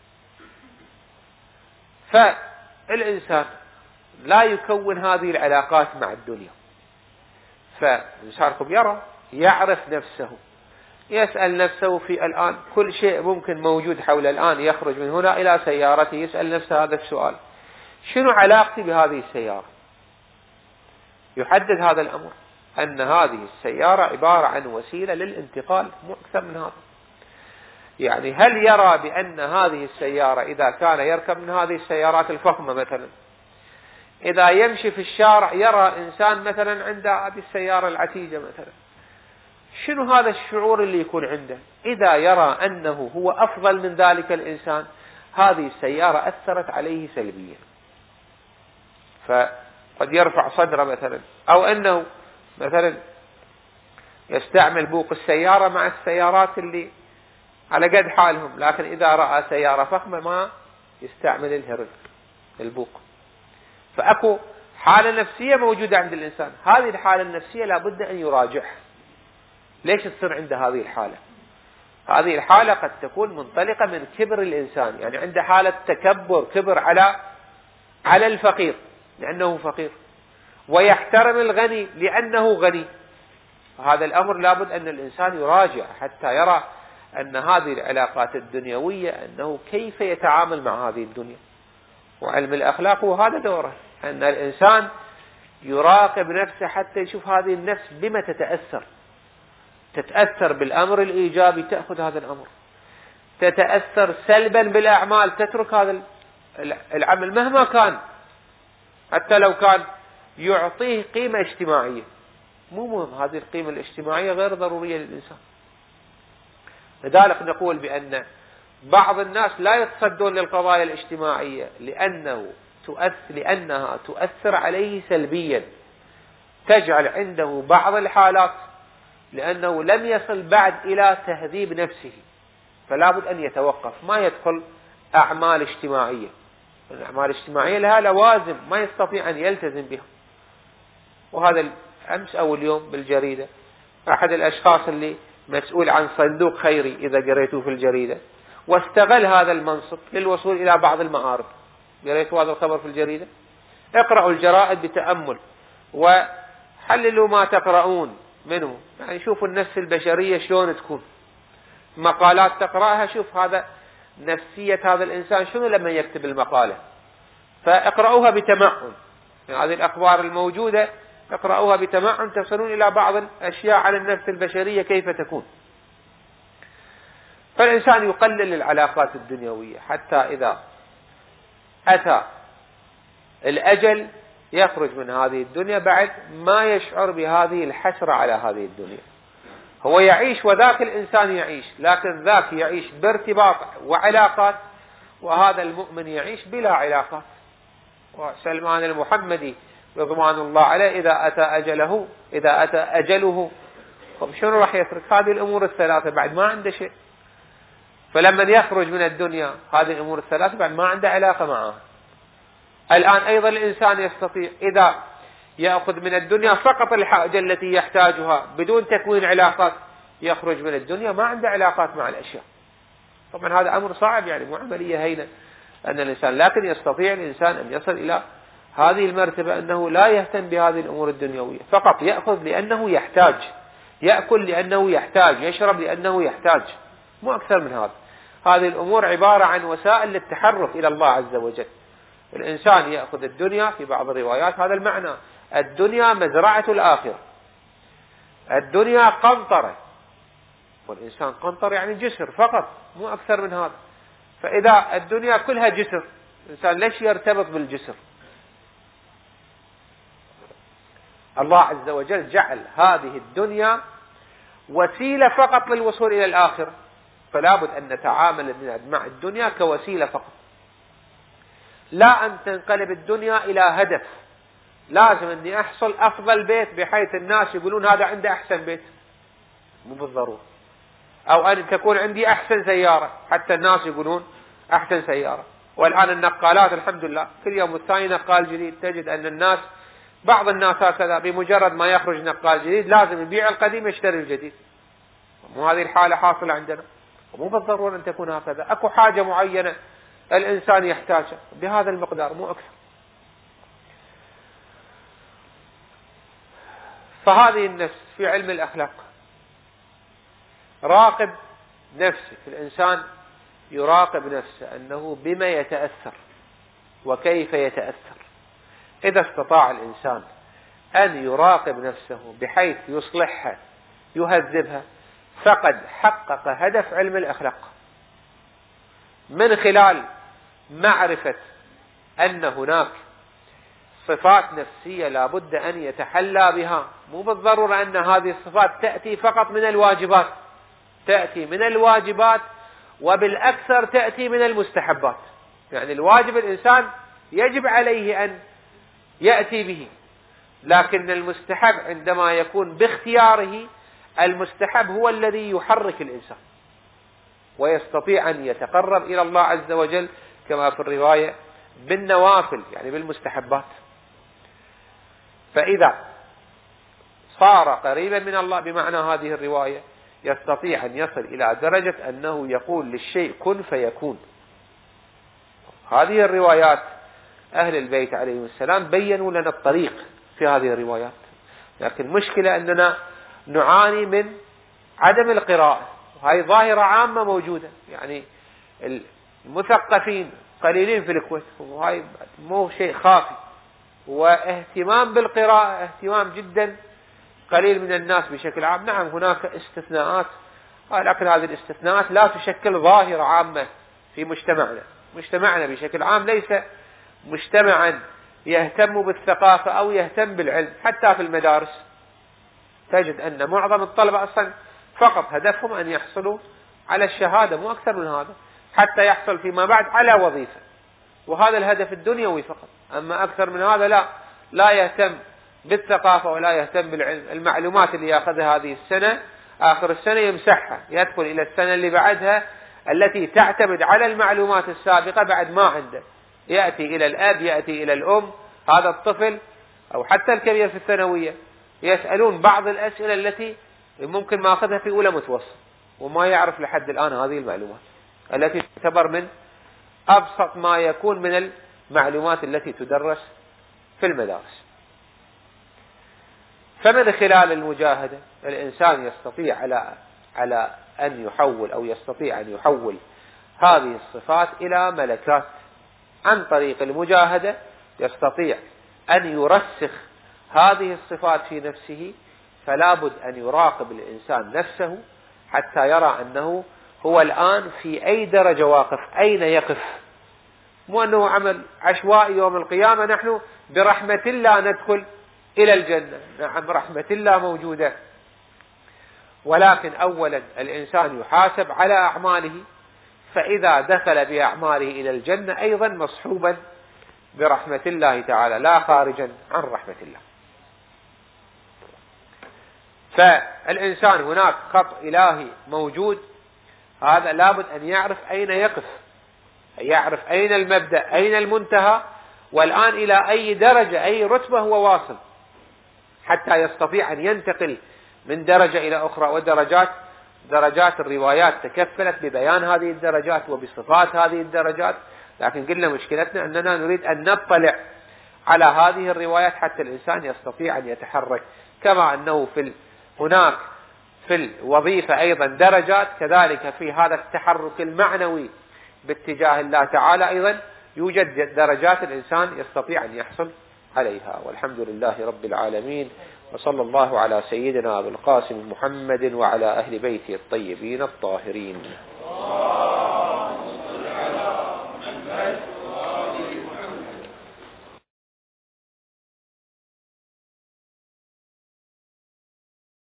فالإنسان لا يكون هذه العلاقات مع الدنيا، فالإنسان يعرف نفسه، يسأل نفسه في الآن كل شيء ممكن موجود حول الآن، يخرج من هنا إلى سيارته يسأل نفسه هذا السؤال: شنو علاقتي بهذه السيارة؟ يحدد هذا الأمر أن هذه السيارة عبارة عن وسيلة للانتقال، مو أكثر من هذا. يعني هل يرى بأن هذه السيارة إذا كان يركب من هذه السيارات الفخمة مثلا، إذا يمشي في الشارع يرى إنسان مثلا عنده هذه السيارة العتيجة مثلا، شنو هذا الشعور اللي يكون عنده؟ إذا يرى أنه هو أفضل من ذلك الإنسان، هذه السيارة أثرت عليه سلبيا، فقد يرفع صدره مثلا، أو أنه مثلا يستعمل بوق السيارة مع السيارات اللي على قد حالهم، لكن إذا رأى سيارة فخمة ما يستعمل الهرل، البوق. فأكو حالة نفسية موجودة عند الإنسان، هذه الحالة النفسية لابد أن يراجعها. ليش تصير عنده هذه الحالة؟ هذه الحالة قد تكون منطلقة من كبر الإنسان، يعني عنده حالة تكبر، كبر على الفقير لأنه فقير، ويحترم الغني لأنه غني. هذا الأمر لابد أن الإنسان يراجع حتى يرى أن هذه العلاقات الدنيوية أنه كيف يتعامل مع هذه الدنيا. وعلم الأخلاق هو هذا دوره، أن الإنسان يراقب نفسه حتى يشوف هذه النفس بما تتأثر بالأمر الإيجابي تأخذ هذا الأمر، تتأثر سلبا بالأعمال تترك هذا العمل مهما كان، حتى لو كان يعطيه قيمة اجتماعية، مو مهم، هذه القيمة الاجتماعية غير ضرورية للإنسان. لذلك نقول بأن بعض الناس لا يتصدون للقضايا الاجتماعية لأنها تؤثر عليه سلبيا، تجعل عنده بعض الحالات لأنه لم يصل بعد إلى تهذيب نفسه، فلا بد أن يتوقف، ما يدخل أعمال اجتماعية. الأعمال الاجتماعية لها لوازم ما يستطيع أن يلتزم بها. وهذا أمس أو اليوم بالجريدة أحد الأشخاص اللي مسؤول عن صندوق خيري إذا قريتوه في الجريدة، واستغل هذا المنصب للوصول إلى بعض المآرب. قريتوا هذا الخبر في الجريدة؟ اقرأوا الجرائد بتأمل وحللوا ما تقرؤون منه، يعني شوفوا النفس البشرية شلون تكون، مقالات تقرأها شوف هذا نفسية هذا الإنسان شنو لما يكتب المقالة، فاقرأوها بتمعن. يعني هذه الأخبار الموجودة اقرأوها بتمعن تصلون إلى بعض الأشياء على النفس البشرية كيف تكون. فالإنسان يقلل العلاقات الدنيوية حتى إذا أتى الأجل يخرج من هذه الدنيا بعد ما يشعر بهذه الحسرة على هذه الدنيا. هو يعيش وذاك الإنسان يعيش، لكن ذاك يعيش بارتباط وعلاقات، وهذا المؤمن يعيش بلا علاقات. وسلمان المحمدي رضوان الله عليه إذا أتى أجله شنو راح يترك؟ هذه الأمور الثلاثة بعد ما عنده شيء. فلما يخرج من الدنيا هذه الأمور الثلاثة بعد ما عنده علاقة معها. الآن أيضا الإنسان يستطيع إذا يأخذ من الدنيا فقط الحاجة التي يحتاجها بدون تكوين علاقات، يخرج من الدنيا ما عنده علاقات مع الأشياء. طبعا هذا أمر صعب، يعني مو عملية هينة أن الإنسان، لكن يستطيع الإنسان أن يصل إلى هذه المرتبة أنه لا يهتم بهذه الأمور الدنيوية، فقط يأخذ لأنه يحتاج، يأكل لأنه يحتاج، يشرب لأنه يحتاج، مو أكثر من هذا. هذه الأمور عبارة عن وسائل للتحرك إلى الله عز وجل. الإنسان يأخذ الدنيا في بعض الروايات هذا المعنى، الدنيا مزرعة الآخرة، الدنيا قنطرة، والإنسان قنطر يعني جسر فقط مو أكثر من هذا. فإذا الدنيا كلها جسر الإنسان ليش يرتبط بالجسر؟ الله عز وجل جعل هذه الدنيا وسيلة فقط للوصول إلى الآخرة، فلا بد أن نتعامل مع الدنيا كوسيلة فقط، لا أن تنقلب الدنيا إلى هدف. لازم أني أحصل أفضل بيت بحيث الناس يقولون هذا عنده أحسن بيت، مو بالضرورة. أو أن تكون عندي أحسن سيارة حتى الناس يقولون أحسن سيارة. والآن النقالات الحمد لله كل يوم والثاني نقال جديد، تجد أن بعض الناس هكذا بمجرد ما يخرج نقال جديد لازم يبيع القديم يشتري الجديد. مو هذه الحالة حاصلة عندنا، ومو بالضرورة أن تكون هكذا. أكو حاجة معينة الإنسان يحتاجها بهذا المقدار مو أكثر. فهذه النفس في علم الأخلاق، راقب نفسك. الإنسان يراقب نفسه أنه بما يتأثر وكيف يتأثر. إذا استطاع الإنسان أن يراقب نفسه بحيث يصلحها يهذبها فقد حقق هدف علم الأخلاق، من خلال معرفة أن هناك صفات نفسية لابد أن يتحلى بها. مو بالضرورة أن هذه الصفات تأتي فقط من الواجبات، تأتي من الواجبات وبالأكثر تأتي من المستحبات. يعني الواجب الإنسان يجب عليه أن يأتي به، لكن المستحب عندما يكون باختياره، المستحب هو الذي يحرك الإنسان ويستطيع أن يتقرب إلى الله عز وجل كما في الرواية بالنوافل يعني بالمستحبات. فإذا صار قريبا من الله بمعنى هذه الرواية يستطيع أن يصل إلى درجة أنه يقول للشيء كن فيكون. هذه الروايات أهل البيت عليهم السلام بيّنوا لنا الطريق في هذه الروايات، لكن المشكلة أننا نعاني من عدم القراءة، وهي ظاهرة عامة موجودة. يعني المثقفين قليلين في الكويت، وهي مو شيء خافي، واهتمام بالقراءة اهتمام جدا قليل من الناس بشكل عام. نعم هناك استثناءات، لكن هذه الاستثناءات لا تشكل ظاهرة عامة في مجتمعنا. مجتمعنا بشكل عام ليس مجتمعا يهتم بالثقافة أو يهتم بالعلم. حتى في المدارس تجد أن معظم الطلبة أصلا فقط هدفهم أن يحصلوا على الشهادة، مو أكثر من هذا، حتى يحصل فيما بعد على وظيفة، وهذا الهدف الدنيوي فقط. أما أكثر من هذا لا يهتم بالثقافة ولا يهتم بالعلم. المعلومات اللي يأخذها هذه السنة آخر السنة يمسحها، يدخل إلى السنة اللي بعدها التي تعتمد على المعلومات السابقة بعد ما عنده. يأتي إلى الأب، يأتي إلى الأم، هذا الطفل أو حتى الكبير في الثانوية يسألون بعض الأسئلة التي ممكن ما أخذها في أولى متوسط، وما يعرف لحد الآن هذه المعلومات التي تعتبر من أبسط ما يكون من المعلومات التي تدرس في المدارس. فمن خلال المجاهدة الإنسان يستطيع على أن يحول أو يستطيع أن يحول هذه الصفات إلى ملكات. عن طريق المجاهدة يستطيع أن يرسخ هذه الصفات في نفسه. فلا بد أن يراقب الإنسان نفسه حتى يرى أنه هو الآن في أي درجة واقف، أين يقف. مو أنه عمل عشوائي يوم القيامة نحن برحمة الله ندخل إلى الجنة. نعم رحمة الله موجودة، ولكن أولا الإنسان يحاسب على أعماله، فإذا دخل بأعماله إلى الجنة أيضا مصحوبا برحمة الله تعالى لا خارجا عن رحمة الله. فالإنسان هناك خط إلهي موجود، هذا لابد أن يعرف أين يقف، يعرف أين المبدأ أين المنتهى، والآن إلى أي درجة أي رتبة هو واصل، حتى يستطيع أن ينتقل من درجة إلى أخرى. درجات الروايات تكفلت ببيان هذه الدرجات وبصفات هذه الدرجات، لكن قلنا مشكلتنا أننا نريد أن نطلع على هذه الروايات حتى الإنسان يستطيع أن يتحرك. كما أنه هناك في الوظيفة أيضا درجات، كذلك في هذا التحرك المعنوي باتجاه الله تعالى أيضا يوجد درجات الإنسان يستطيع أن يحصل عليها. والحمد لله رب العالمين، وصلى الله على سيدنا أبي القاسم محمد وعلى أهل بيته الطيبين الطاهرين.